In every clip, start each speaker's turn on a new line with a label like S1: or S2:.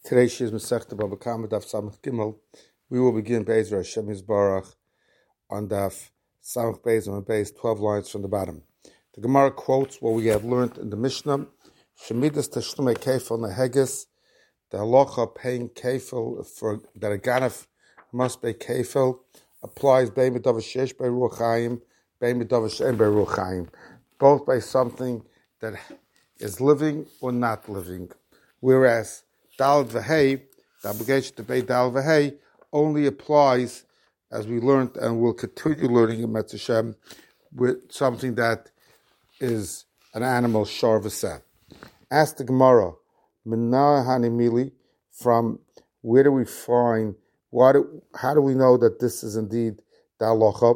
S1: Today's Shiz Masechta Baba Kama Daf Samach Gimel. We will begin Be'ezra Hashem Yisbarach on Daf Samach Beis and Beis 12 lines from the bottom. The Gemara quotes what we have learned in the Mishnah: Shemidas Tashlumei Kefil Neheges. The halacha paying kefil for that a ganef must pay kefil applies Bein B'Davar Shesh Bei Ruach Chaim, Bein B'Davar She'en Bei Ruach Chaim, both by something that is living or not living. Whereas Dal V'Hei, the obligation to pay Dal V'Hei, only applies, as we learned and will continue learning in Metz Hashem, with something that is an animal, Shar V'Seh. Ask the Gemara, Menah Hanimili, from where do we find, how do we know that this is indeed the halacha?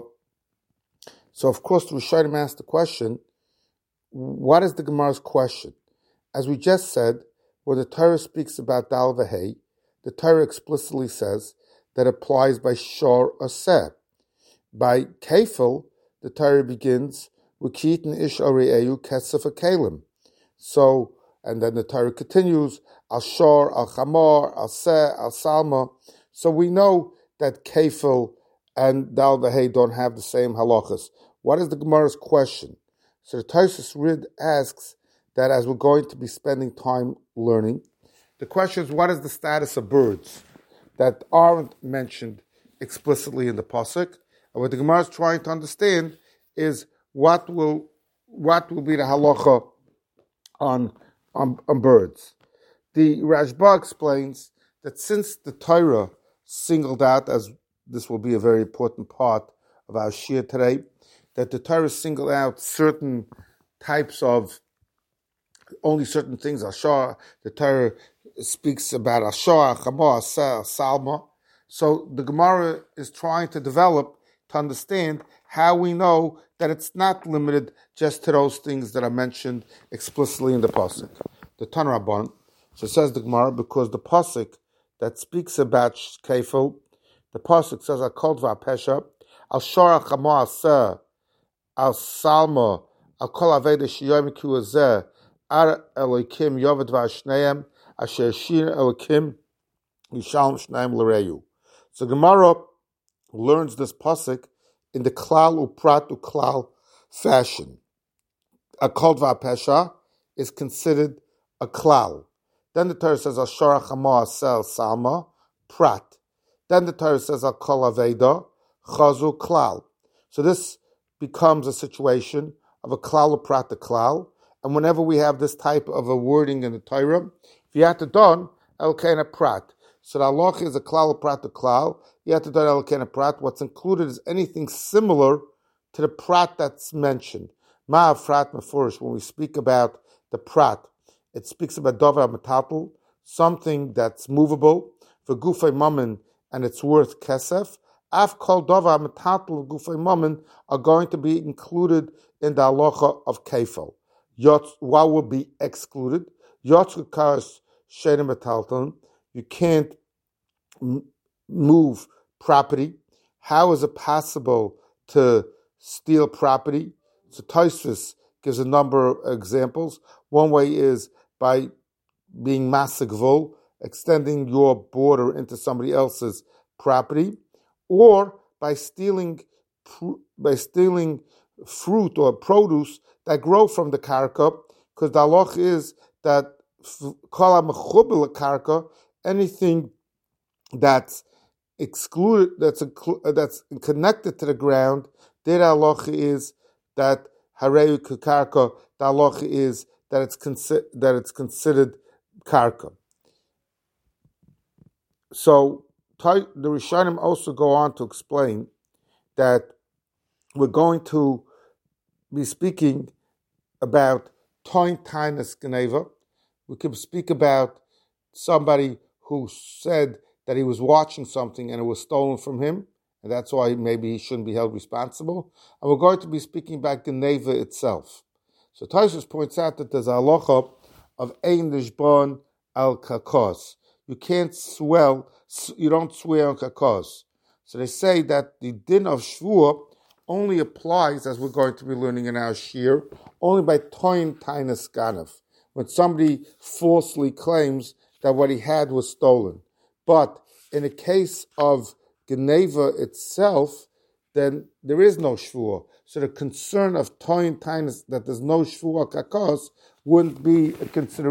S1: So of course the Rishonim asked the question, what is the Gemara's question? As we just said, when the Torah speaks about Dal V'Hei, the Torah explicitly says that applies by Shor Aseh. By Kefil, the Torah begins with Kitin Ish Are'eu Kesef Kalim. So, and then the Torah continues, Al Shor, Al Chamor, Al Seh, Al Salma. So we know that Kefil and Dal V'Hei don't have the same halachas. What is the Gemara's question? So the Tosfos Rid asks that as we're going to be spending time learning, the question is, what is the status of birds that aren't mentioned explicitly in the pasuk? And what the Gemara is trying to understand is what will be the halacha on birds. The Rashba explains that since the Torah singled out, as this will be a very important part of our shir today, that the Torah singled out certain types of only certain things. Ashar, the Torah speaks about Ashar, Chamor, Aseh, Salma. So the Gemara is trying to develop, to understand how we know that it's not limited just to those things that are mentioned explicitly in the pasuk. The Tan Rabban, so says the Gemara, because the pasuk that speaks about Kefil, the pasuk says Al Kol Dvar Pesha, Al Shor, Chamor, Aseh, Al Salma, Al Kol Aveda Shiyom Ki Azeh, Ar Elokim Yovad Vashneim Asher Shir Elokim Yishalom Shneim L'Reyu. So Gemara learns this pasuk in the klal uprat uklal fashion. A kol dvar pesha is considered a klal. Then the Torah says Ashar Chamor Asel Salma prat. Then the Torah says Al Kol Aveda Chazu klal. So this becomes a situation of a klal uprat a klal. And whenever we have this type of a wording in the Torah, V'yatadon elkein prat. So the halacha is a klal prat to klal. V'yatadon elkein prat. What's included is anything similar to the prat that's mentioned. Ma'afrat mefurish. When we speak about the prat, it speaks about davar metatel, something that's movable. For gufay mammon, and it's worth kesef. Af kol davar metatel gufay mammon are going to be included in the halacha of kefil. What will be excluded? You can't move property. How is it possible to steal property? So Tosfos gives a number of examples. One way is by being masagvul, extending your border into somebody else's property, or by stealing fruit or produce that grow from the karka, because the halach is that kol ha'mechubel karka, anything that's excluded, that's connected to the ground, their halach is that hareu karka. The halach is that it's considered karka. So the Rishonim also go on to explain that we're going to be speaking about toin tainus geneva. We could speak about somebody who said that he was watching something and it was stolen from him, and that's why maybe he shouldn't be held responsible. And we're going to be speaking about geneva itself. So Tosfos points out that there's a halacha of ein lishbon al kakos. You can't you don't swear on kakos. So they say that the din of shvuah only applies, as we're going to be learning in our shir, only by toin tainus ganef. When somebody falsely claims that what he had was stolen. But in the case of Geneva itself, then there is no shvuah. So the concern of toin times that there's no shvuah kakos wouldn't be a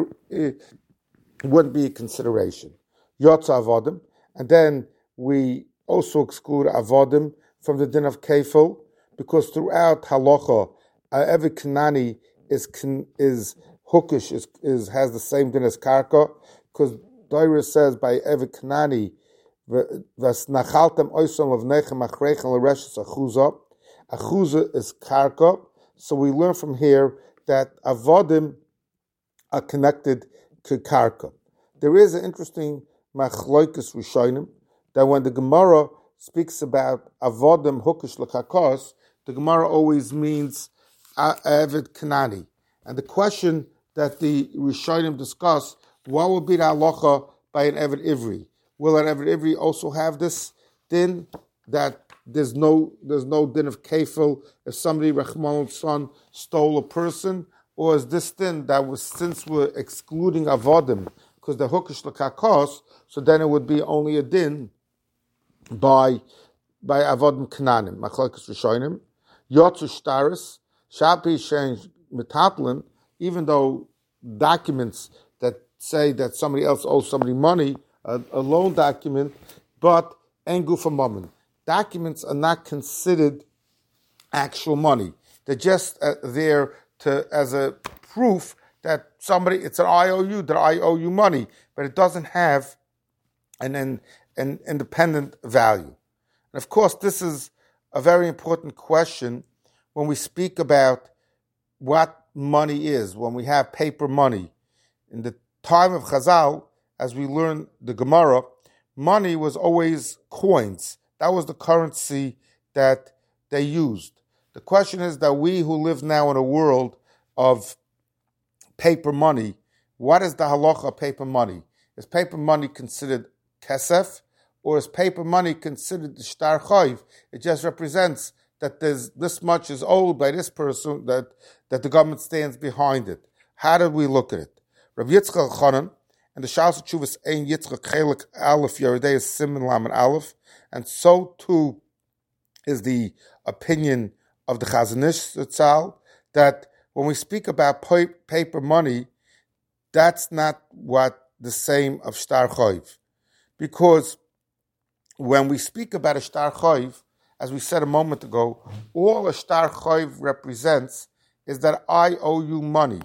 S1: consideration. Yotza avodim, and then we also exclude avodim from the din of kefil, because throughout halacha, every kanani is hookish, has the same din as karka, because Doira says by every kanani, achuza is karka. So we learn from here that avodim are connected to karka. There is an interesting machloikis rishonim that when the Gemara speaks about avodim hukish l'kakos, the Gemara always means Eved Kanani. And the question that the rishonim discuss, what will be the halacha by an Eved Ivri? Will an Eved Ivri also have this din that there's no din of kefil if somebody, Rachman's son, stole a person? Or is this din that was, since we're excluding avodim, because the hukish l'kakos, so then it would be only a din by avodim kananim. Machlokes rishonim, yotzu shtaris, shapi shein metatlin, even though documents that say that somebody else owes somebody money, a loan document, but en gufa mammon. Documents are not considered actual money. They're just there as a proof that somebody, it's an IOU, that I owe you money, but it doesn't have an independent value. And of course, this is a very important question when we speak about what money is, when we have paper money. In the time of Chazal, as we learn the Gemara, money was always coins. That was the currency that they used. The question is that we who live now in a world of paper money, what is the halacha of paper money? Is paper money considered kesef, or is paper money considered the shtar chayv? It just represents that there's this much is owed by this person, that the government stands behind it. How do we look at it? Rav Yitzchak Chanan and the Shas Chuvas Ein Yitzchak Chelik Aleph Yeridei is Siman Laman Aleph, and so too is the opinion of the Chazon Ish Zatzal, that when we speak about paper money, that's not what the same of shtar chayv, because when we speak about a shtar chayv, as we said a moment ago, all a shtar chayv represents is that I owe you money.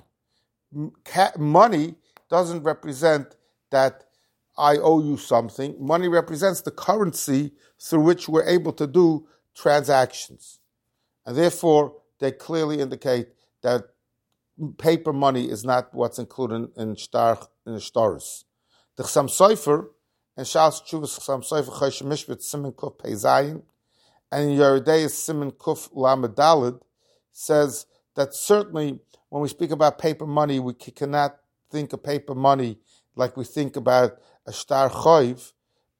S1: Money doesn't represent that I owe you something. Money represents the currency through which we're able to do transactions. And therefore, they clearly indicate that paper money is not what's included in shtaris. The Chassam Sofer, and Shas Chuvas Chassam Sofer Choshen Mishpat Siman Kuf Pei Zayin, and Yeridei Siman Kuf Lamed Daled, says that certainly when we speak about paper money, we cannot think of paper money like we think about a shtar chayv,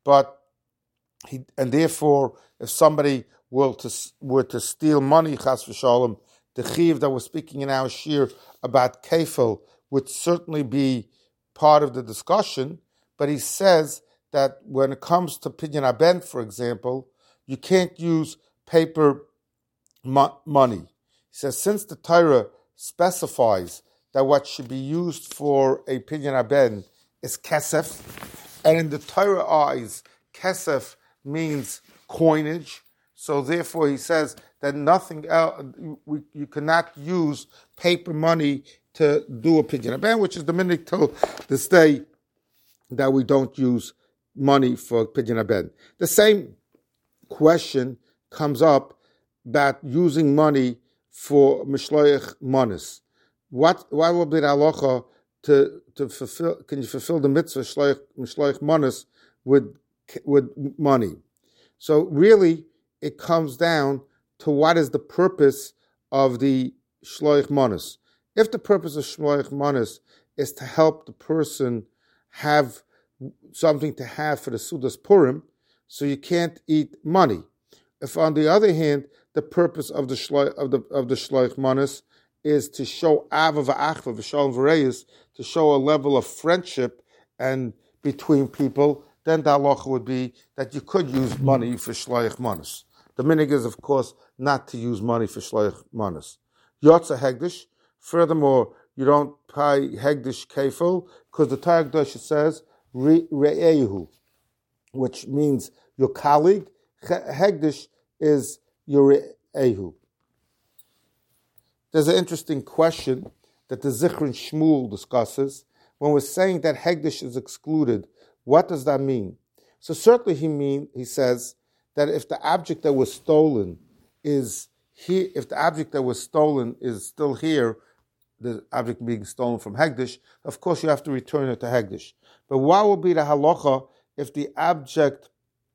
S1: and therefore, if somebody were to steal money, chas v'shalom, the chiv that we're speaking in our shir about kefil would certainly be part of the discussion. But he says that when it comes to Pidyon Haben, for example, you can't use paper money. He says since the Torah specifies that what should be used for a Pidyon Haben is kesef, and in the Torah eyes, kesef means coinage. So therefore, he says that nothing else, you cannot use paper money to do a Pidyon Haben, which is the minute till this day that we don't use money for Pidyon Haben. The same question comes up about using money for Mishloach Manas. What will be the halacha to fulfill? Can you fulfill the mitzvah Mishloach Manas with money? So really, it comes down to what is the purpose of the Shloich Manas. If the purpose of Shloich Manas is to help the person have something to have for the Sudas Purim, so you can't eat money. If on the other hand, the purpose of the Shloich Manas is to show Ava v'Achva v'Shalom v'Reis, to show a level of friendship and between people, then the halacha would be that you could use money for shloich manos. The minig is, of course, not to use money for shloich manos. Yotza hegdish. Furthermore, you don't pay hegdish kefil because the Torah Kedusha says re'ehu, which means your colleague. Hegdish is your re'ehu. There's an interesting question that the Zichron Shmuel discusses. When we're saying that hegdish is excluded, what does that mean? So certainly he says that if the object that was stolen is here, if the object that was stolen is still here, the object being stolen from hegdish, of course you have to return it to hegdish. But what will be the halacha if the object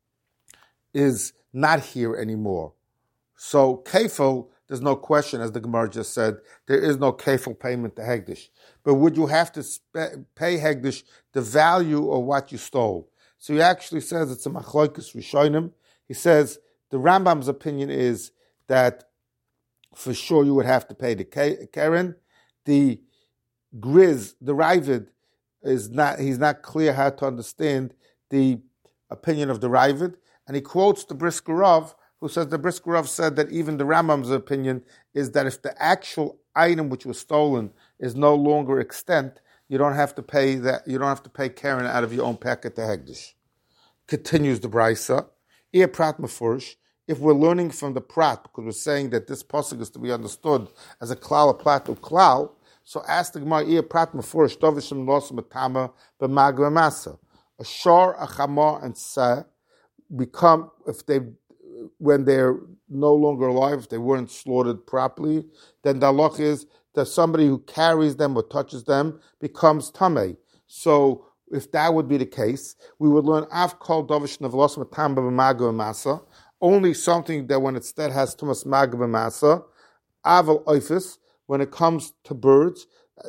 S1: is not here anymore? So kefil, there's no question, as the Gemara just said, there is no kefil payment to hegdish. But would you have to pay hegdish the value of what you stole? So he actually says it's a machlokes rishonim. He says the Rambam's opinion is that for sure you would have to pay the keren. The Griz, the Ravid, he's not clear how to understand the opinion of the Ravid, and he quotes the Brisker Rav, who says the Brisker Rav said that even the Rambam's opinion is that if the actual item which was stolen is no longer extant, you don't have to pay that. You don't have to pay keren out of your own packet to hegdish. Continues the Brisa. Ia prat mefurish. If we're learning from the prat, because we're saying that this pasuk is to be understood as a klal, a plat, or klal, so ask the Gemara, ia prat mefurish, dovishim losim atama b'maga masa. A shor, a chamor, and seh become, when they're no longer alive, if they weren't slaughtered properly, then the halach is that somebody who carries them or touches them becomes tamei. So if that would be the case, we would learn af kol dovish nevelosim atama b'maga masa. Only something that when instead has tumas maga b'masa, aval oifis, when it comes to birds,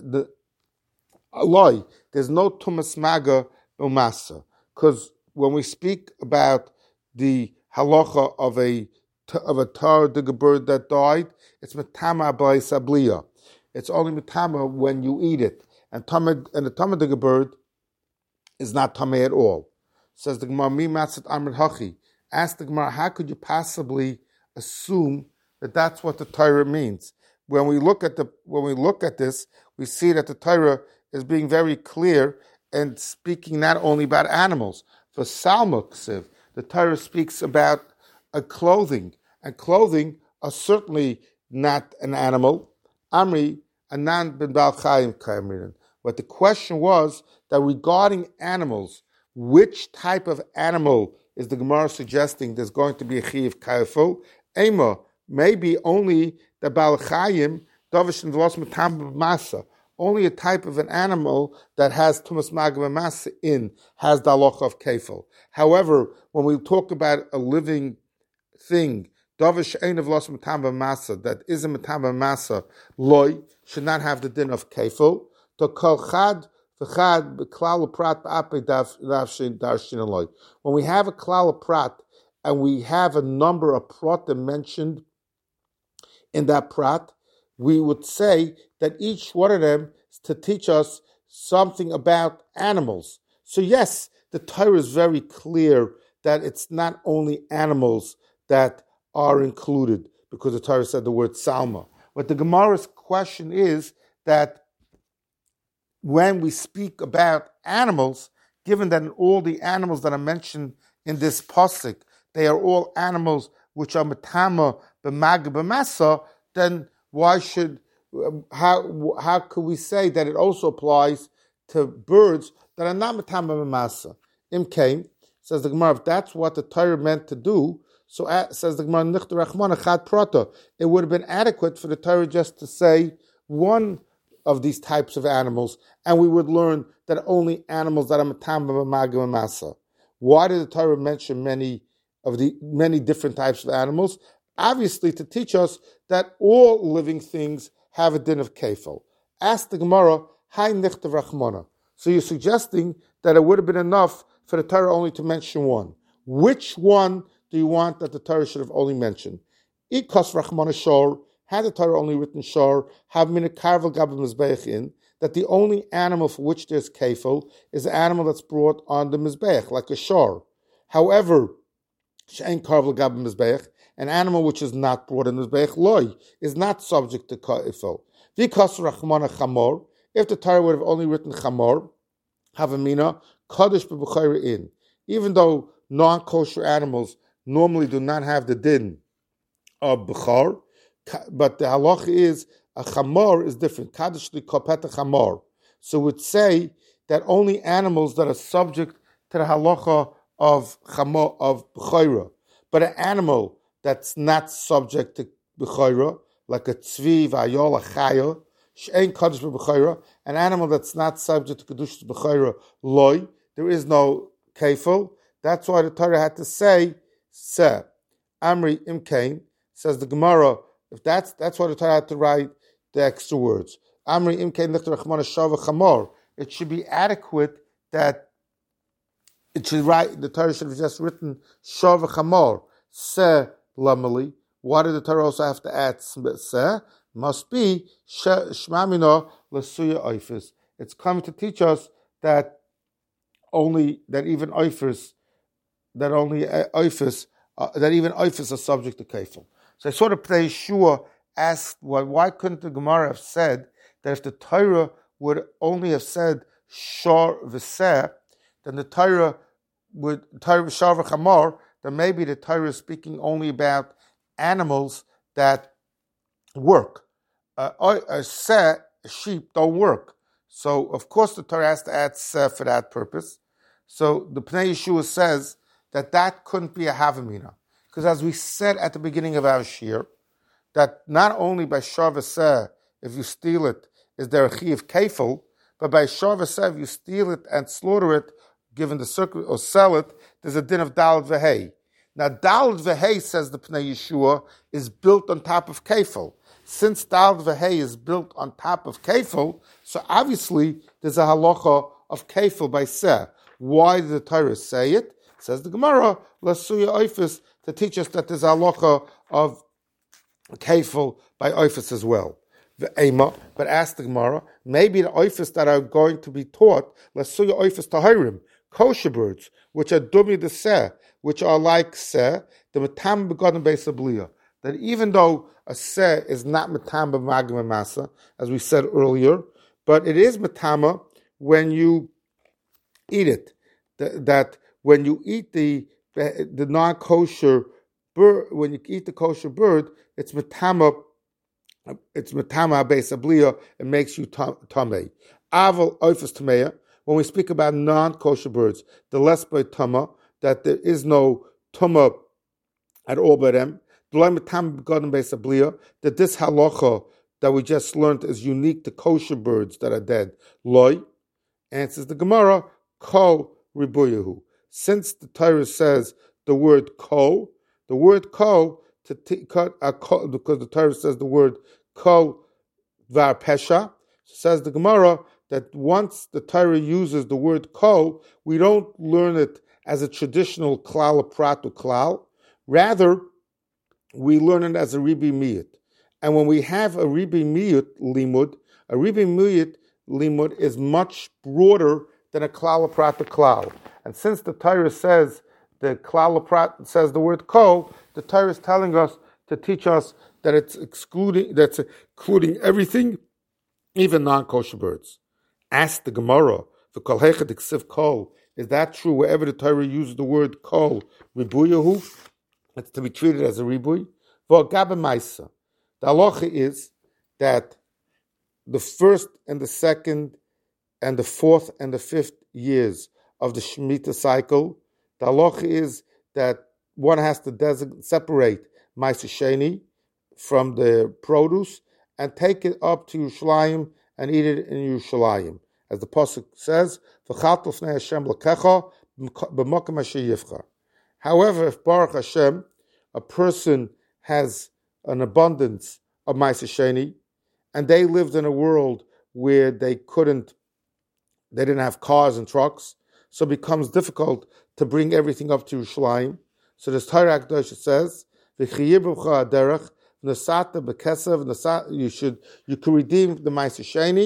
S1: there's no tumas maga b'masa. Because when we speak about the halacha of a tar digger bird that died, it's metama by sabliya. It's only metama when you eat it. And the tama digger bird is not tamei at all. Says the Gemara, mi matzat amrit hachi. Ask the Gemara, how could you possibly assume that that's what the Torah means? When we look at this, we see that the Torah is being very clear and speaking not only about animals. For Salma Ksiv, the Torah speaks about a clothing, and clothing are certainly not an animal. Amri anan ben bal chayim kaimrin. What the question was that regarding animals, which type of animal is the Gemara suggesting there's going to be a chiyuv kafel? Ema, maybe only the bal chayim davish and v'los matam masa. Only a type of an animal that has tumas maga masa in has the halacha of kafel. However, when we talk about a living thing, davish ein of v'los matam masa that is a matam masa loy should not have the din of kafel. To kol chad. When we have a klal prat and we have a number of pratim mentioned in that prat, we would say that each one of them is to teach us something about animals. So yes, the Torah is very clear that it's not only animals that are included, because the Torah said the word salma. But the Gemara's question is that when we speak about animals, given that all the animals that are mentioned in this pasuk, they are all animals which are matama b'maga b'masa, then how could we say that it also applies to birds that are not matama b'masa? Imkain, says the Gemara, if that's what the Torah meant to do, so says the Gemara, nichter rachmana chad prata, it would have been adequate for the Torah just to say one of these types of animals, and we would learn that only animals that are matama b'maga b'masa. Why did the Torah mention many different types of animals? Obviously, to teach us that all living things have a din of kefil. Ask the Gemara, Hai nichter rachmana. So you're suggesting that it would have been enough for the Torah only to mention one. Which one do you want that the Torah should have only mentioned? Ikos rachmana shor. Had the Torah only written shor, have min a karvel gabel mizbeach in, that the only animal for which there's kefil is an animal that's brought on the mizbeach, like a shor. However, she'ein karv l'gab mizbeach, an animal which is not brought in the mizbeach, loy, is not subject to kefil. V'kas rachmana chamor, if the Torah would have only written chamor, havamina, kaddish b'buchayra in. Even though non-kosher animals normally do not have the din of Bukhar, but the halacha is a chamor is different. Kaddish li kopeta chamor. So we'd say that only animals that are subject to the halacha of chamor of Bukhara, but an animal that's not subject to Bukhara, like a tzvi, v'ayol, a chaya, she'ein kaddish b'Bukhara, an animal that's not subject to Kedusha Bukhara, loy, there is no kefil. That's why the Torah had to say, se, amri imkain, says the Gemara, if that's why the Torah had to write the extra words. Amri imkain lichter rachmana shava chamor. It should be adequate that it should write, the Torah should have just written shava chamor, se lamali. Why did the Torah also have to add se? Must be shmamina lasuya oifis. It's coming to teach us that even oifis are subject to kefil. So I sort of play Yeshua asked, why couldn't the Gemara have said that if the Torah would only have said shor v'seh, then the Torah v'shar v'chamor, then maybe the Torah is speaking only about animals that work. Seh, sheep don't work. So of course the Torah has to add seh for that purpose. So the Pnei Yeshua says that couldn't be a havamina. Because as we said at the beginning of our shir, that not only by shor v'seh, if you steal it, is there a chi of kefil, but by shor v'seh, if you steal it and slaughter it, given the circuit, or sell it, there's a din of daled v'hei. Now daled v'hei, says the Pnei Yeshua, is built on top of kefil. Since daled v'hei is built on top of kefil, so obviously there's a halacha of kefil by seh. Why did the Torah say it? Says the Gemara, lasuya oifis, to teach us that there's a halacha of kefil by oifis as well. But ask the Gemara, maybe the oifis that are going to be taught, lasuya oifis tahirim, kosher birds, which are dumi the seh, which are like seh, the matam begotten base of bliya, that even though a seh is not matam b'magim masa, as we said earlier, but it is matama when you eat it. That when you eat the non-kosher bird, when you eat the kosher bird, it's matama base of bliya, it makes you tamei. Aval oifus tameya. When we speak about non-kosher birds, the less by tama, that there is no tama at all by them. That this halacha that we just learned is unique to kosher birds that are dead. Loy answers the Gemara, kol ribuyahu. Since the Torah says the word kol, because the Torah says the word kol var pesha, says the Gemara that once the Torah uses the word kol, we don't learn it as a traditional klal pratu klal. Rather, we learn it as a ribi miyut. And when we have a ribi miyut limud is much broader than a klal prat to klal. And since the Torah says the klal prat says the word kol, the Torah is telling us to teach us that it's including everything, even non-kosher birds. Ask the Gemara, the kol hechad iksiv kol, is that true wherever the Torah uses the word kol, ribuyahu? It's to be treated as a ribui. The halacha is that the first and the second and the fourth and the fifth years of the Shemitah cycle, the halacha is that one has to separate Ma'aser Sheni from the produce and take it up to Yerushalayim and eat it in Yerushalayim. As the Pasuk says, V'chaltu l'fnei Hashem l'kecha b'mokem asher yivcha. However, if Baruch Hashem, a person has an abundance of Ma'aser Sheni, and they lived in a world where they didn't have cars and trucks, so it becomes difficult to bring everything up to Yerushalayim. So the Torah Akdosh says, "V'chiyir b'cha aderech v'nasata b'kesav v'nasata." You can redeem the Ma'aser Sheni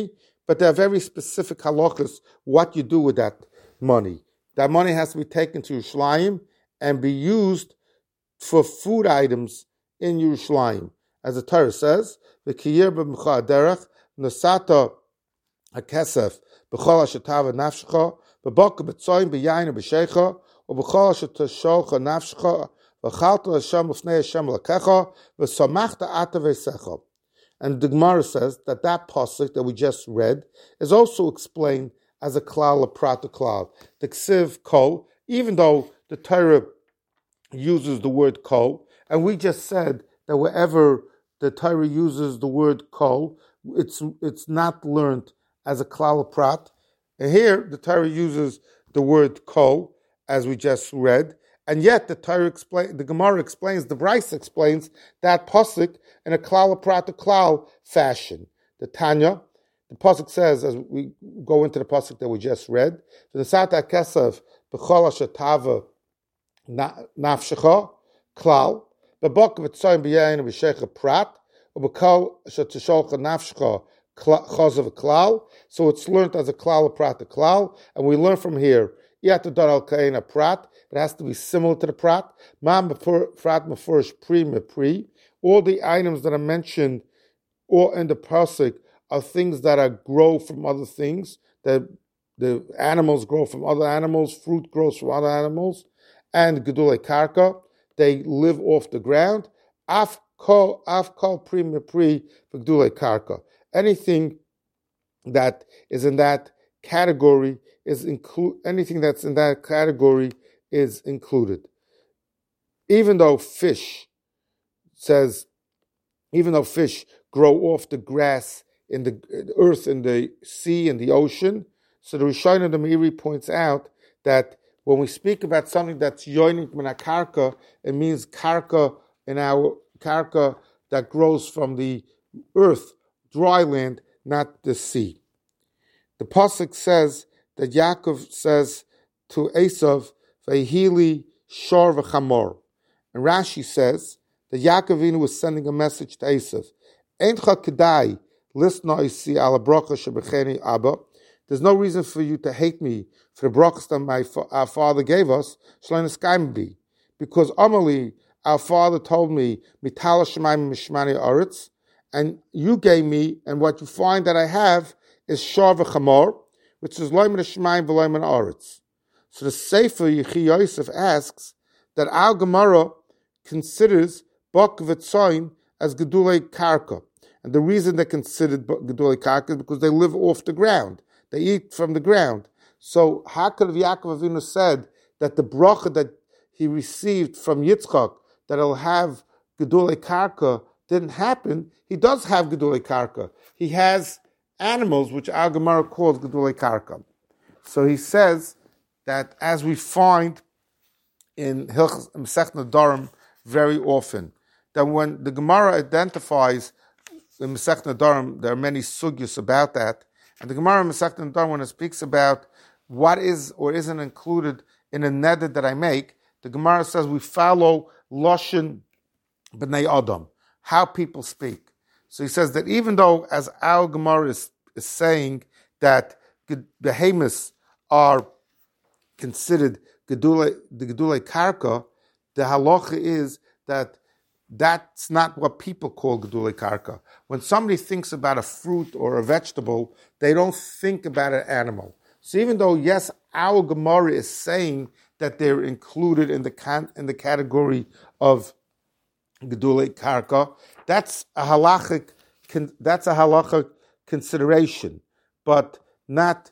S1: but there are very specific halachas what you do with that money. That money has to be taken to Yerushalayim and be used for food items in Yerushalayim. As the Torah says, "V'kiyir b'mcha derech nasata hakesef b'chol ashetava nafshecha b'boka b'tzoyim b'yayin b'shecha u'b'chol ashetasholcha nafshecha v'chalta Hashem l'fnei Hashem l'kecha v'samachta ata v'secha." And the Gemara says that pasuk that we just read is also explained as a klal, a prat, a klal. The ksiv kol, even though the Torah uses the word kol, and we just said that wherever the Torah uses the word kol, it's not learned as a klal, a prat. And here the Torah uses the word kol, as we just read, and yet the Gemara explains, the Bryce explains that pasuk in a klal, a prat, a klal fashion. The Tanya, the pasuk says, as we go into the pasuk that we just read, "V'nesata kesef b'chol ashetava nafshecha klal b'bok v'tzoyim b'yayin b'shecha prat u'b'kol ashetasholcha nafshecha chazav klal." So it's learned as a klal, a prat, a klal, and we learn from here. Yatadar al kaina prat. It has to be similar to the prat. Ma prat mefurish pri mepri. All the items that are mentioned or in the pasuk are things that grow from other things. The animals grow from other animals. Fruit grows from other animals. And gedulei karka, they live off the ground. Af kol pri mepri gedulei karka. Anything that is in that category anything that's in that category is included. Even though fish grow off the grass in the earth, in the sea, in the ocean, so the Rishonim, the Meiri, points out that when we speak about something that's yoinik min karka, it means karka in our karka that grows from the earth, dry land, not the sea. The pasuk says that Yaakov says to Esav, "Vehili shor v'chamor," and Rashi says that Yaakov Avinu was sending a message to Esav. Eincha kedai lisna isi ala bracha shebecheni abba. There's no reason for you to hate me for the brachas that our father gave us. Shlein eskaim, because Amali, our father told me mitala shemaim mishmani aretz, and you gave me, and what you find that I have is shor v'chamor, which is loy min shemaim v'loy min aretz. So the Sefer Yechi Yosef asks that our Gemara considers bok v'tzoyim as gedulei karka, and the reason they considered gedulei karka is because they live off the ground. They eat from the ground. So how could Yaakov Avinu said that the bracha that he received from Yitzchak, that he'll have gedulei karka, didn't happen? He does have gedulei karka. He has animals, which our Gemara calls gedulei karka. So he says that, as we find in Hilchos Masechet Nedarim very often, that when the Gemara identifies in Masechet Nedarim, there are many sugyos about that, and the Gemara in Masechet Nedarim, when it speaks about what is or isn't included in a neder that I make, the Gemara says we follow Lashon B'nai Adam, how people speak. So he says that even though, as our Gemara is saying that behemoths are considered the gedulei karka, the halacha is that that's not what people call gedulei karka. When somebody thinks about a fruit or a vegetable, they don't think about an animal. So even though, yes, our Gemara is saying that they're included in the category of gedulei karka, that's a halachic consideration, but not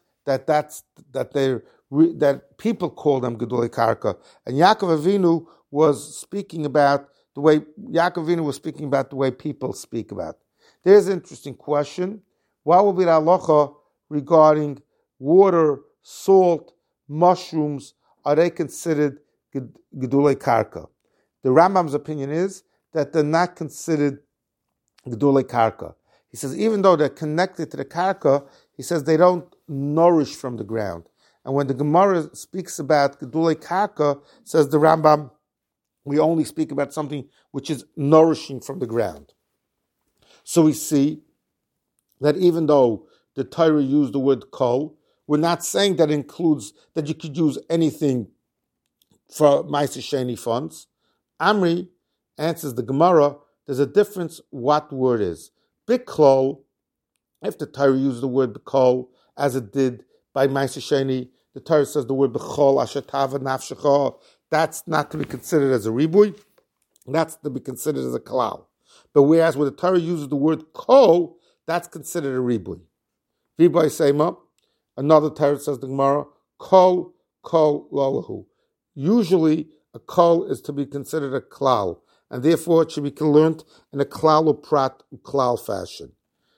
S1: that people call them gedulei karka. And Yaakov Avinu was speaking about the way people speak about. There's an interesting question: what will be the halacha regarding water, salt, mushrooms? Are they considered gedulei karka? The Rambam's opinion is that they're not considered gedulei karka. He says even though they're connected to the karka, he says they don't nourish from the ground. And when the Gemara speaks about gedulei karka, says the Rambam, we only speak about something which is nourishing from the ground. So we see that even though the Torah used the word kol. We're not saying that includes that you could use anything for Ma'aser Sheni funds. Amri answers the Gemara, there's a difference what the word is. Biklol, if the Torah uses the word b'kol, as it did by Ma'aser Sheni, the Torah says the word b'chol, asher tava nafshecha, that's not to be considered as a ribui, that's to be considered as a klal. But whereas when the Torah uses the word kol, that's considered a ribui. V'bay seima, another Torah says the Gemara, kol lolahu. Usually, a kol is to be considered a klal, and therefore it should be learned in a klal uprat klal fashion.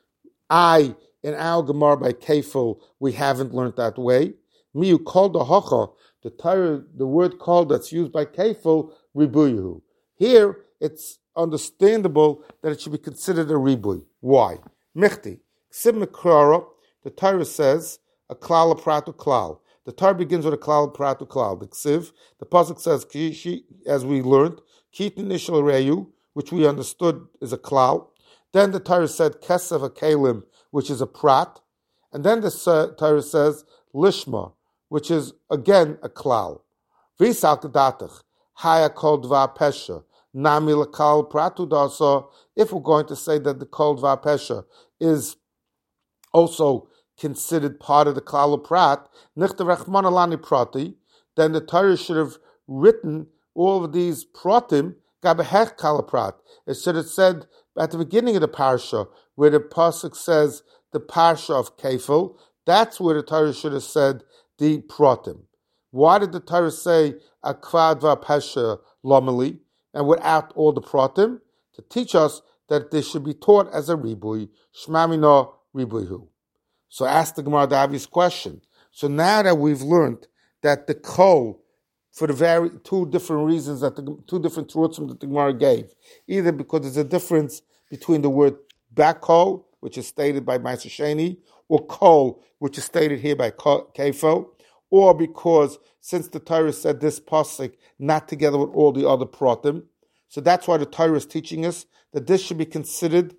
S1: In our Gemara by Kefil, we haven't learned that way. Miyu kol dahacha, the Torah, the word kol that's used by Kefil, ribuyu. Here, it's understandable that it should be considered a ribui. Why? Michti. Ksib Mekrara, the Torah says, a klal uprat klal. The Torah begins with a klal uprat klal. The Ksiv, the pasuk says, as we learned, kitin nishal reyu, which we understood is a klal. Then the Torah said kesef a kalim, which is a prat, and then the Torah says lishma, which is again a klal. V'isal kedatach haya kol dvar pesha nami lekal pratu dasa. If we're going to say that the kol dvar pesha is also considered part of the klal prat, nichta rechman alani prati, then the Torah should have written all of these pratim gabehech kal prat. It should have said at the beginning of the parsha, where the pasuk says the parsha of Kefil, that's where the Torah should have said the pratim. Why did the Torah say akvad v'apesha lomeli and without all the pratim? To teach us that they should be taught as a ribui, shmamina ribuihu. So ask the Gemara the obvious question. So now that we've learned that the kol, for the two different reasons, that the two different terutzim that the Gemara gave, either because there's a difference between the word bakol, which is stated by Ma'aser Sheni, or kol, which is stated here by Kefil, or because since the Torah said this pasuk not together with all the other pratim, so that's why the Torah is teaching us that this should be considered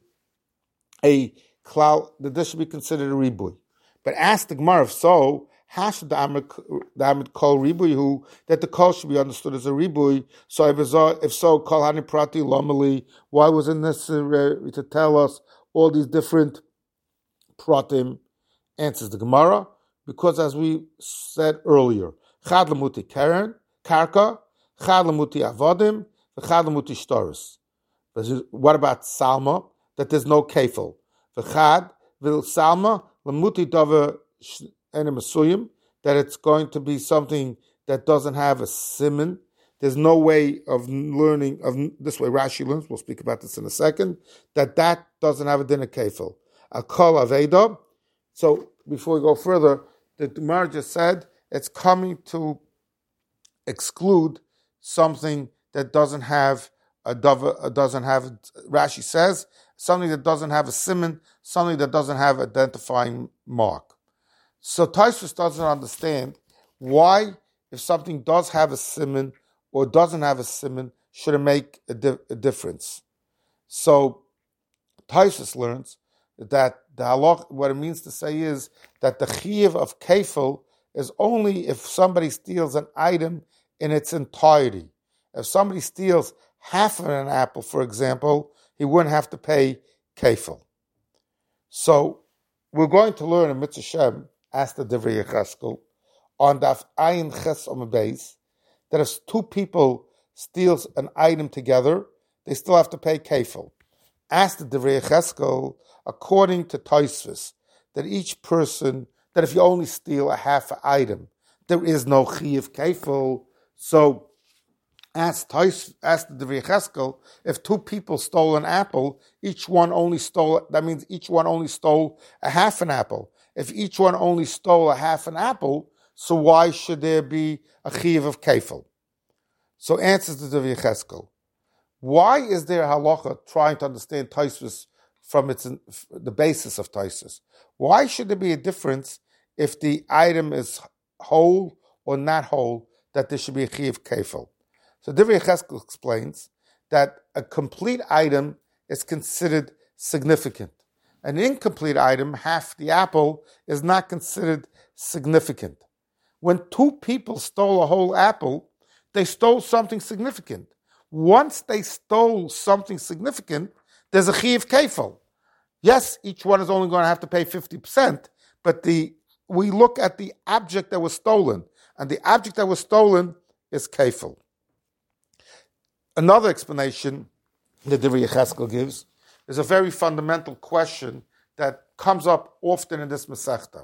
S1: a klal, that this should be considered a ribui. But ask the Gemara, if so, how should the Amid kol ribui who that the kol should be understood as a ribui? So if so, kol hani prati lomeli, why was it necessary to tell us all these different pratim? Answers the Gemara, because as we said earlier, chad lamuti karen, karka, chad lamuti avodim, chad lamuti shtaris. What about salma? That there's no kefil. V'chad vil salma lamuti davar enemasuyim, that it's going to be something that doesn't have a siman. There's no way of learning of this way Rashi learns. We'll speak about this in a second. That doesn't have a din of kefil. A kol aveda. So before we go further, the Gemara just said it's coming to exclude something that doesn't have Rashi says something that doesn't have a siman, something that doesn't have identifying mark. So Tosfos doesn't understand why, if something does have a siman or doesn't have a siman, should it make a difference? So Tosfos learns that the halach, what it means to say is that the chiyuv of kefil is only if somebody steals an item in its entirety. If somebody steals half of an apple, for example, he wouldn't have to pay kefil. So we're going to learn in Mitzvah Shem, ask the Divrei Yecheskel, on Daf Ayin Ches on the base, that if two people steals an item together, they still have to pay kefil. Ask the Divrei Yecheskel, according to Tosfos, that each person, that if you only steal a half an item, there is no chiyuv kefil. So ask the Divrei Yecheskel, if two people stole an apple, each one only stole a half an apple. If each one only stole a half an apple, so why should there be a chiyuv of kefil? So answers the Divrei Yecheskel. Why is there a halacha trying to understand Tosfos from the basis of Tosfos? Why should there be a difference if the item is whole or not whole, that there should be a chiyuv kefil? So Divrei Yecheskel explains that a complete item is considered significant. An incomplete item, half the apple, is not considered significant. When two people stole a whole apple, they stole something significant. Once they stole something significant, there's a chiyuv kefil. Yes, each one is only going to have to pay 50%, but we look at the object that was stolen, and the object that was stolen is kefil. Another explanation that Divrei Yecheskel gives is a very fundamental question that comes up often in this Masechta.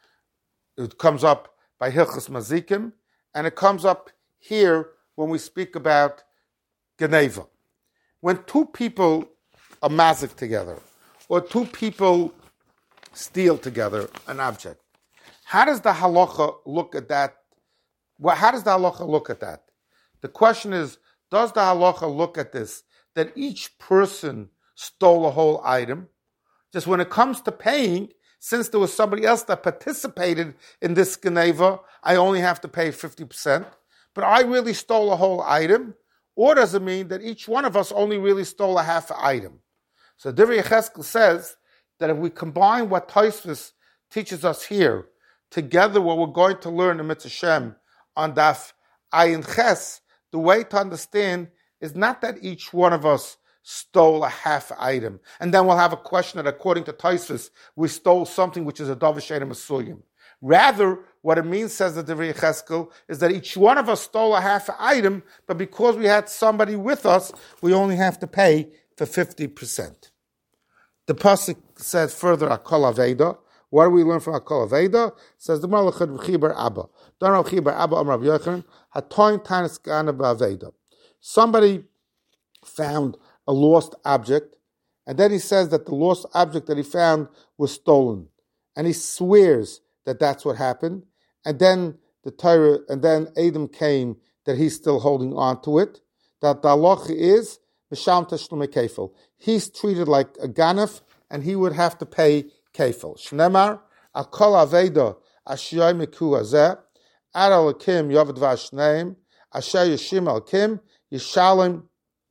S1: It comes up by Hilchos Mazikim, and it comes up here when we speak about Geneva. When two people are mazik together, or two people steal together an object, how does the halacha look at that? Well, how does the halacha look at that? The question is, does the halacha look at this, that each person stole a whole item? Just when it comes to paying, since there was somebody else that participated in this Geneva, I only have to pay 50%, but I really stole a whole item? Or does it mean that each one of us only really stole a half item? So Divrei Yecheskel says that if we combine what Tosfos teaches us here, together what we're going to learn in Mitzvah Shem on Daf Ayin Ches, the way to understand is not that each one of us stole a half item, and then we'll have a question that according to Tosfos, we stole something which is a Davar She'eino Mesuyim. Rather, what it means, says the Divrei Yecheskel, is that each one of us stole a half item, but because we had somebody with us, we only have to pay for 50%. The pasuk says further, Akol Aveda. What do we learn from Akol Aveda? It says the Malachad V'chibar Abba. Don't know V'chibar Abba Amar Rav Yochanan Hatoin Tanis Gana Ba'Aveda. Somebody found a lost object, and then he says that the lost object that he found was stolen, and he swears that that's what happened. And then the Torah, and then Adam came that he's still holding on to it. That the halacha is Misham Tashlumei Kefil. He's treated like a ganef, and he would have to pay kefil. Shnemar Akol Aveda Asher Miku Hazeh Ad Alakim Yovad Vashneim Asher Yishim Alakim Yishalem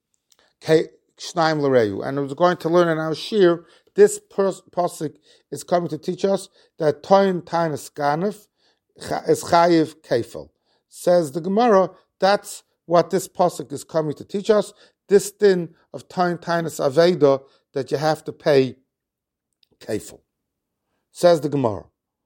S1: Shnaim L'Reu. And I was going to learn in our shir. This pasuk is coming to teach us that Toin Tainus Ganef is Chayiv Kefil. Says the Gemara, that's what this pasuk is coming to teach us. This din of Toin Tainus Aveda, that you have to pay Kefil. Says the Gemara,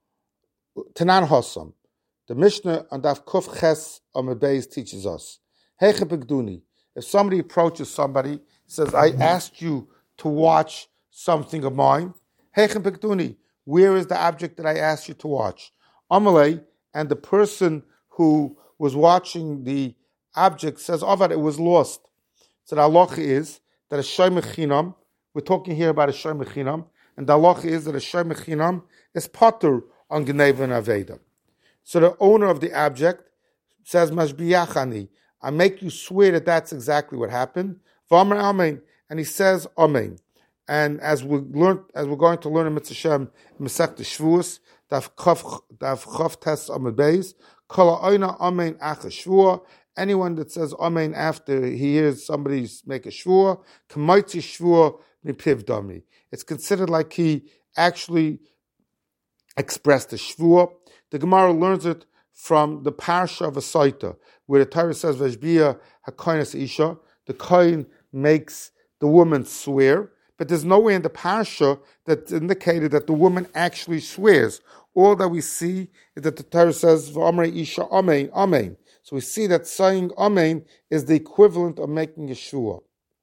S1: Tanan Hossam, the Mishnah on Daf Kuf Ches Amud Beis teaches us, Heiche Begduni, if somebody approaches somebody, says, I asked you to watch something of mine, Heiche Begduni, where is the object that I asked you to watch? Amalei, and the person who was watching the object says, Avad, it was lost. So the halacha is that a shoy mechinam, we're talking here about a shoy mechinam, and the halacha is that a shoy mechinam is patur on Geneva and Aveda. So the owner of the object says, Mashbiyachani, I make you swear that that's exactly what happened. V'amar amen, and he says amen. And as we're going to learn in Mitzvah Shem, Masechta Shvuos, Daf Chav Tes Amud Beis, Kol ha'oina amen acha shvua. Anyone that says amen after he hears somebody make a shvua, k'maitzi shvua mipiv dami. It's considered like he actually expressed a shvua. The Gemara learns it from the parsha of Asaita, where the Torah says, Vashbiya hakoines isha, the kohen makes the woman swear, but there's nowhere in the parsha that indicated that the woman actually swears. All that we see is that the Torah says, V'amrei isha amen, amen. So we see that saying amen is the equivalent of making a shua.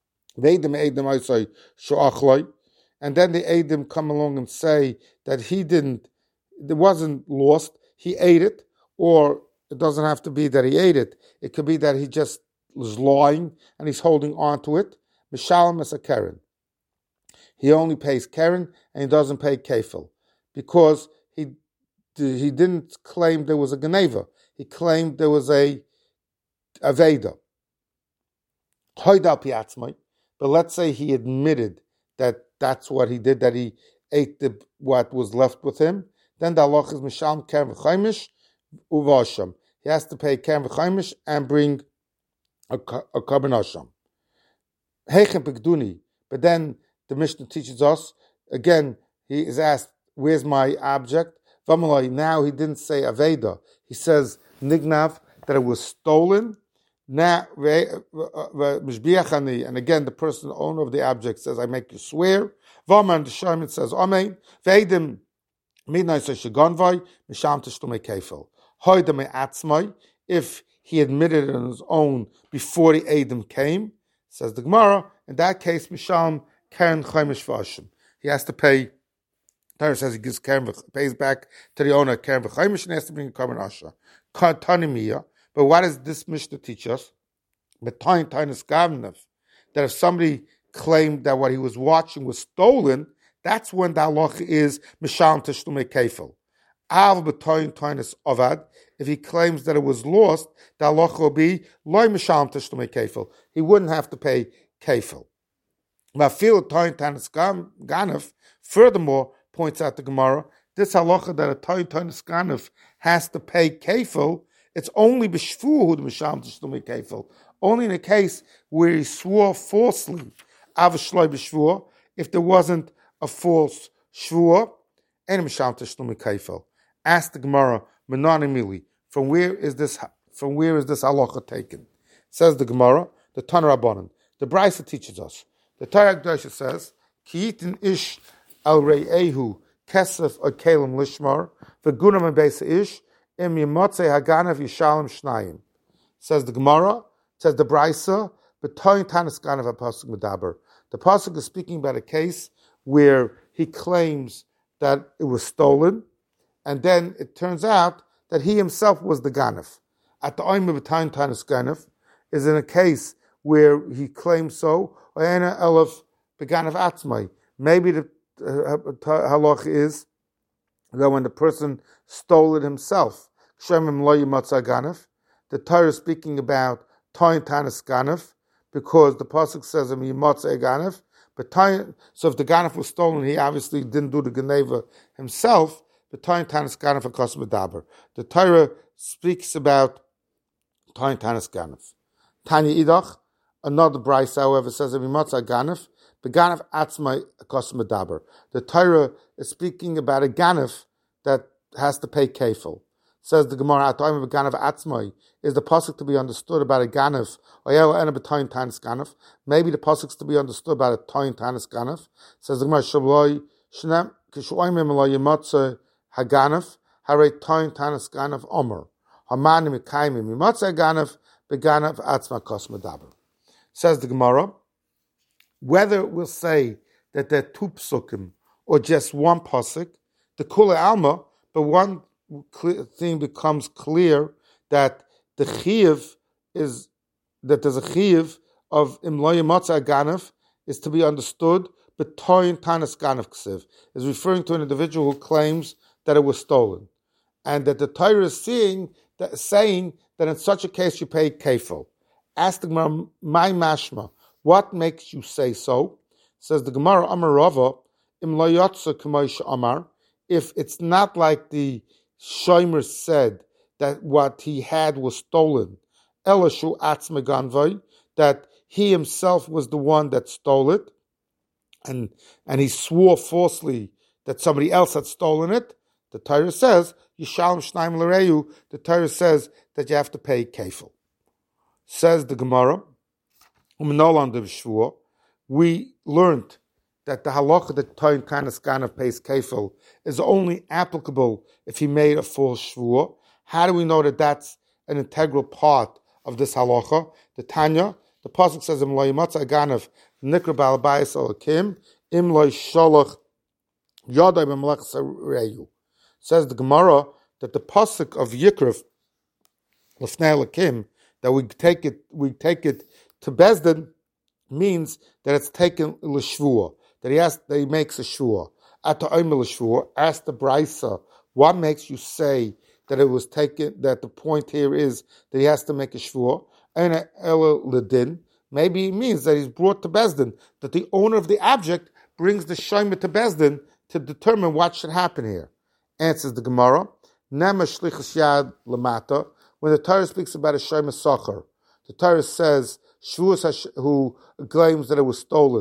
S1: And then the Eidim come along and say that it wasn't lost, he ate it, or it doesn't have to be that he ate it. It could be that he just was lying and he's holding on to it. Mishalem as a Karen. He only pays Karen and he doesn't pay Kefil because he didn't claim there was a Geneva. He claimed there was a Aveda. But let's say he admitted that that's what he did, that he ate what was left with him. Then the halach is Misham Keren V'chaimish Uvasham. He has to pay Keren V'chaimish and bring a Karban Hasham. Heichen Begduni. But then the Mishnah teaches us again, he is asked, where's my object? Vamalai, now he didn't say Aveda. He says Nignav, that it was stolen. Now, and again, the person, the owner of the object says, I make you swear. Vaman, the Shaiman says, Amen. Vedim, midnight says, Shagonvai, Misham Tishtume Kefil. Hoidame Atzmai, if he admitted it on his own before the Adam came, says the Gemara, in that case, Misham Karen Chaimish Vashim. He has to pay. Torah says he gives Karen, pays back to the owner Karen V'chaimish, and has to bring a Karban Asha. Tanimiya. But what does this Mishnah teach us? That if somebody claimed that what he was watching was stolen, that's when the halacha is Misham Tishlume Kefil. Av b'toyin toinus ovad. If he claims that it was lost, the halacha will be loy Misham Tishlume Kefil. He wouldn't have to pay Kefil. Furthermore, points out the Gemara, this halacha that a toyin toinus ganef has to pay Kefil, it's only b'shvu the Misham Tishlume Kefil. Only in a case where he swore falsely, avashloi b'shvu, if there wasn't a false shvua, and Misham Tishlume Kefil. Ask the Gemara, Menanimili, from where is this halacha taken? Says the Gemara, the Tanur Rabbanan. The Brisa teaches us. The Torah Kedusha says, Ki'itin ish al re'ehu kesef or kelim lishmar v'gunam and beis ish im yimotzei haganav yishalem shnayim. Says the Gemara, says the Brisa, b'toyin tanis ganav ha-pasuk medaber. The pasuk is speaking about a case where he claims that it was stolen, and then it turns out that he himself was the ganav. At the oim of b'toyin tanis ganav is in a case where he claims so, or ena elef beganav atzmai. Maybe the halach is that when the person stole it himself, Shemim lo yimatza ganav, the Torah is speaking about toyin tanis ganav, because the pasuk says yimatza ganav. But so if the ganav was stolen, he obviously didn't do the geneva himself. But toyin tanis ganav akos medaber. The Torah speaks about toyin tanis ganav. Tanya idach, another Brisa, however, says yimatza ganav. The ganav atzmai akos medaber. The Torah is speaking about a ganav that has to pay kefil. Says the Gemara, at time of a ganav atzmai, is the pasuk to be understood about a ganav, maybe the pasuk is to be understood about a toyin tanis ganav. Says the Gemara, Shavloi shnem kishoimim lo yimotze haganav hare toyin tanis ganav omer hamani mikaimim yimotze haganav beganav atzma kos medaber. Says the Gemara, whether we'll say that they're two psukim or just one pasuk, the kula alma, but one thing becomes clear, that the chiyuv is that there's a chiyuv of imloy matzah ganav is to be understood, but toyin tanis ganav ksiv is referring to an individual who claims that it was stolen, and that the Torah is saying that in such a case you pay kefil. Ask the Gemara, my mashma, what makes you say so? Says the Gemara, Amar Rava, imloy yotza k'moish Amar, if it's not like the Shomer said that what he had was stolen, Elishu atzme ganvai, that he himself was the one that stole it, and he swore falsely that somebody else had stolen it. The Torah says, Yishalem Shnaim L'Reyu, the Torah says that you have to pay kefil. Says the Gemara, we learned that the halacha that toyin tanis ganav pays kefil is only applicable if he made a false shvua. How do we know that that's an integral part of this halacha? The Tanya, the pasuk says, "Im lo yimatza ganav nikra ba'al bayis alakim im lo sholach yodai b'melech reyu." Says the Gemara that the pasuk of Yikrov l'fnei alakim, that we take it to Bezdin, means that it's taken l'shvua, that he makes a shvua. At the oimel shvua, ask the Brisa, what makes you say that it was taken, that the point here is that he has to make a shvua? And ledin, maybe it means that he's brought to Bezdin, that the owner of the object brings the shomer to Bezdin to determine what should happen here. Answers the Gemara, Nema shlichus yad lamata, when the Torah speaks about a shomer sacher, the Torah says, Shvuas who claims that it was stolen,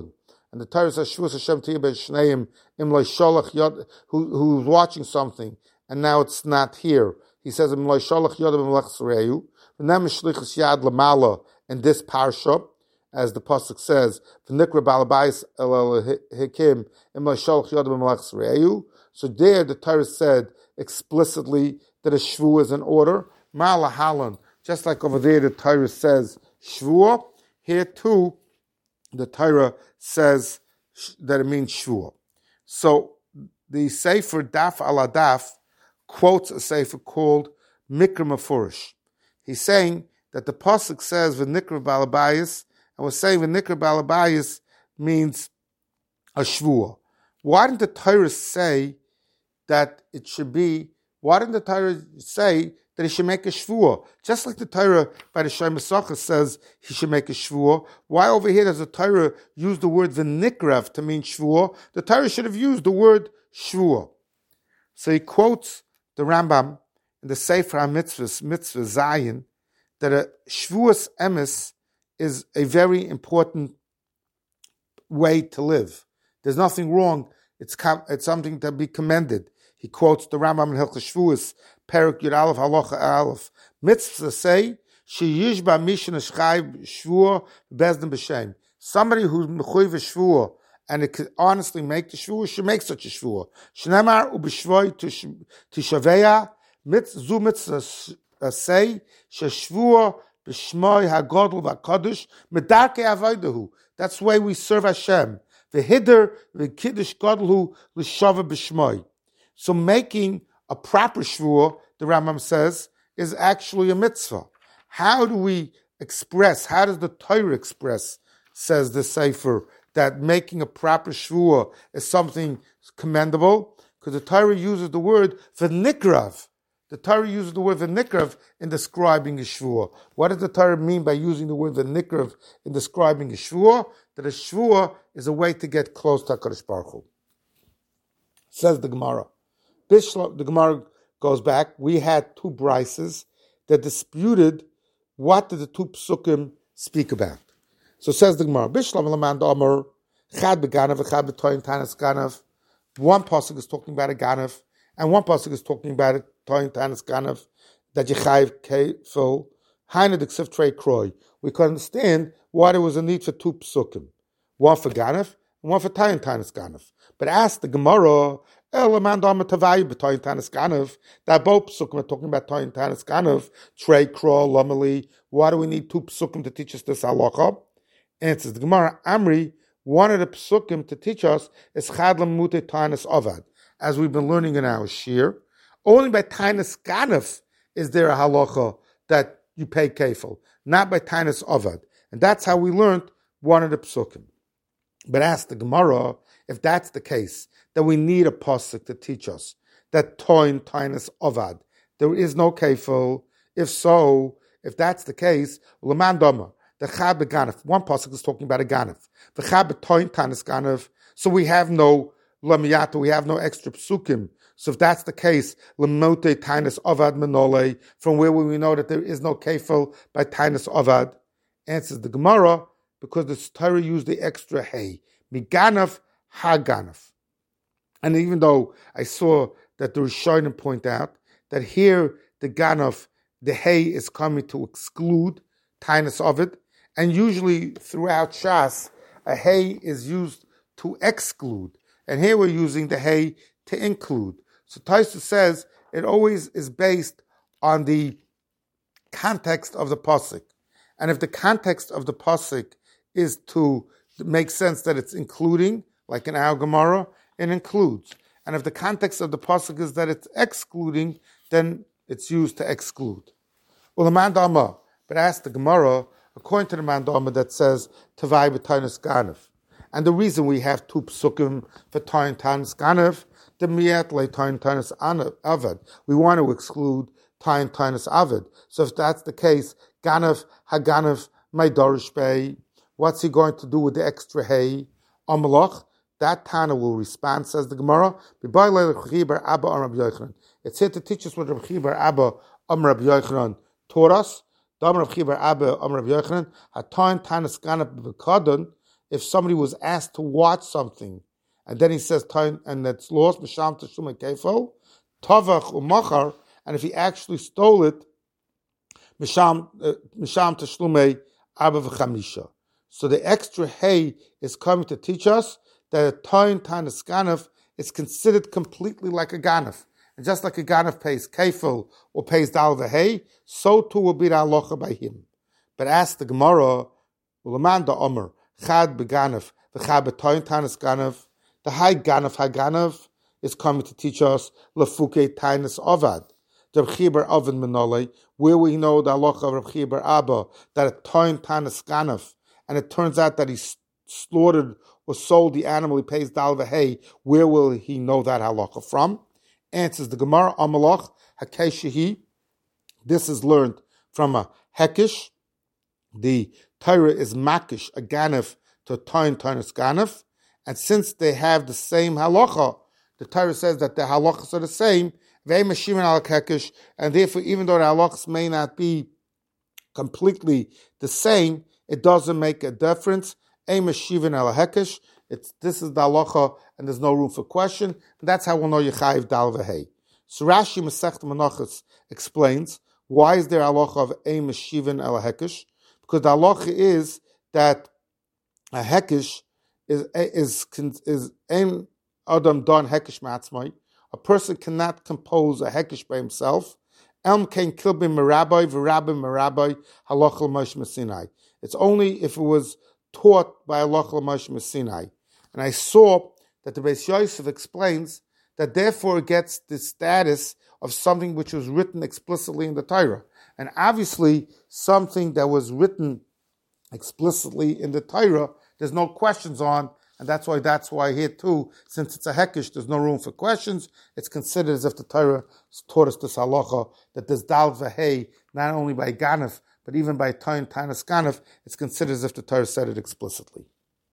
S1: And the Torah says, Shvuas Hashem Tiyeh B'Shneim Im Lo Sholach Yod, who's watching something, and now it's not here. He says, Im Lo Sholach Yod B'Melech Tzareu, V'nem Shlichus Yad L'Mala, in this parsha, as the pasuk says, "V'nikra Balabayis El Hikim Im Lo Sholach Yod B'Melech Tzareu." So there, the Torah said explicitly that a shvu is in order. Ma'ala Halan, just like over there, the Torah says shvuah. Here too, the Torah says that it means shvuah. So the Sefer Daf ala Daf quotes a Sefer called Mikra Mefurish. He's saying that the pasuk says v'nikra balabayis, and we're saying v'nikra balabayis means a shvuah. Why didn't the Torah say that it should be? Why didn't the Torah say that he should make a shvuah? Just like the Torah by the Shem Masachah says he should make a shvuah. Why over here does the Torah use the word v'nikrav to mean shvuah? The Torah should have used the word shvuah. So he quotes the Rambam in the Sefer HaMitzvahs, Mitzvah Zayin, that a shvuas emes is a very important way to live. There's nothing wrong. It's something to be commended. He quotes the Rambam in Hilchos Shvuas, Perek Yud Aleph, Halacha Aleph. Mitzvah say, Sheyishba Mishin Shchai Shvuah Bezdin B'Shem. Somebody who's mechuyev shvuah and it could honestly make the shvuah should make such a shvuah. Shnemar u'b'shvoi tishaveya zu mitzvah say sheshvuah b'shmoi hagodol v'kadosh medarkei avodahu. That's the way we serve Hashem. V'hider v'kiddush godolhu l'shava b'shmoi. So making a proper shvuah, the Rambam says, is actually a mitzvah. How do we express? How does the Torah express? Says the Sefer, that making a proper shvuah is something commendable, because the Torah uses the word v'nikrav. The Torah uses the word v'nikrav in describing a shvuah. What does the Torah mean by using the word v'nikrav in describing a shvuah? That a shvuah is a way to get close to HaKadosh Baruch Hu. Says the Gemara. The Gemara goes back. We had two brises that disputed what did the two psukim speak about. So says the Gemara, Bishlam Lamand Omer, Chad Beganav, Chad Betoyin Tanas Ganav. One pasuk is talking about a Ganav, and one pasuk is talking about a Toyin Tanas Ganav, that Yechayiv Kefil, Hained Ksiv Trey Kroy. We could understand why there was a need for two psukim. One for Ganav, and one for Toyin Tanas Ganav. But ask the Gemara, Elamand Omer Tavayi Betoyin Tanas Ganav, that both psukim are talking about Toyin Tanas Ganav, Trey Kroy, Lomeli. Why do we need two psukim to teach us this halacha? Answers the Gemara, Amri, one of the psukim to teach us is Chadlam Mute Tainus Avad, as we've been learning in our shir. Only by Tainus Ganav is there a halacha that you pay kefil, not by Tainus Avad. And that's how we learned one of the psukim. But ask the Gemara, if that's the case, that we need a pasuk to teach us that Toin Tainus Avad, there is no kefil. If so, if that's the case, L'man Dama, the Chab Ganef. One pasuk is talking about a Ganef. The Chab Toin Tanis Ganef. So we have no Lamiyata, we have no extra psukim. So if that's the case, Lamote Tainus Avad Menole, from where we know that there is no kefil by Tainus Avad. Answers the Gemara, because the Torah used the extra hay. Miganef Haganef. And even though I saw that the Rishonim point out that here the Ganef, the hay is coming to exclude Tainus Ovid, and usually throughout Shas, a hay is used to exclude. And here we're using the hay to include. So Taisa says it always is based on the context of the pasuk. And if the context of the pasuk is to make sense that it's including, like in our Gemara, it includes. And if the context of the pasuk is that it's excluding, then it's used to exclude. Ulamandama. But ask the Gemara, according to the Mandama that says Tavai b'Tainus Ganef, and the reason we have two psukim for Toyin Tainus Ganef, the Miyat le Toyin Tainus Avad. We want to exclude Toyin Tainus Avad. So if that's the case, Ganef Haganef Maidorish Bey, what's he going to do with the extra hay? Amalach, that Tana will respond, says the Gemara. It's here to teach us what Rabbi Chibar Abba Rabbi Yochanan taught us. Damar of Chibar Abba Rav Yochanan, Hatoin Tanis Ganef B'Kodon, if somebody was asked to watch something, and then he says, and that's lost, Misham Tashlumei Kefil, Tavach Umachar, and if he actually stole it, Misham Tashlumei Abba V'chamisha. So the extra hay is coming to teach us that a Toin Tanis Ganef is considered completely like a Ganef. And just like a Ganef pays Kefil or pays Dal V'hei, so too will be the halacha by him. But ask the Gemara, Ulaman da Omer, Chad beganef, v'chad b'toin tanis ganef. The high ganef is coming to teach us lefuke tanis ovad. The Reb Chiya bar Ovid Menolei, where we know the halacha of Reb Chiya bar Abba that a toin tanis ganef, and it turns out that he slaughtered or sold the animal, he pays dal v'hei. Where will he know that halacha from? Answers the Gemara, Amalach Hakeshehi. This is learned from a Hekish. The Torah is makish, a ganef, to a tanis ganef, and since they have the same halacha, the Torah says that the halachas are the same, and therefore even though the halachas may not be completely the same, it doesn't make a difference. This is the halacha, and there's no room for question, and that's how we'll know Yechayiv Dal V'hei. So Rashi Masechet Menachos explains, why is there halacha of Ein Meshivin El Hekesh? Because the halacha is that a hekesh is ein adam don hekesh matzmai. A person cannot compose a hekesh by himself. Elm kain kilbim merabbai v'rabbim merabbai halacha l'Moshe Messinai. It's only if it was taught by halacha l'Moshe Messinai. And I saw that the Beis Yosef explains that therefore it gets the status of something which was written explicitly in the Torah. And obviously, something that was written explicitly in the Torah, there's no questions on, and that's why here too, since it's a hekesh, there's no room for questions. It's considered as if the Torah taught us this halacha, that there's dal v'hei, not only by ganef, but even by tanis ganef, it's considered as if the Torah said it explicitly.